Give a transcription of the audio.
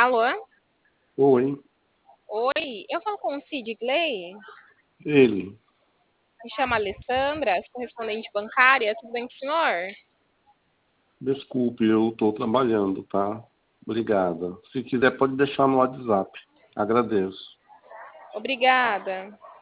Alô? Oi, Oi, eu falo com o Sid Clay? ele. Me chamo Alessandra, sou correspondente bancária, tudo bem com o senhor? Desculpe, eu estou trabalhando, tá? Obrigada. Se quiser, pode deixar no WhatsApp. Agradeço. Obrigada.